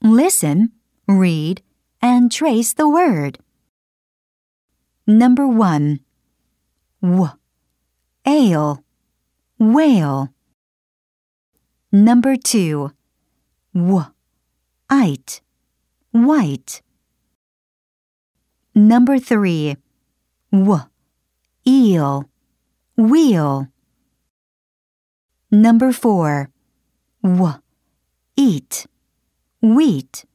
Listen, read, and trace the word. Number 1. Ale, whale. Number 2. White, Number 3. Eel, wheel. Number 4. Eat, wheat.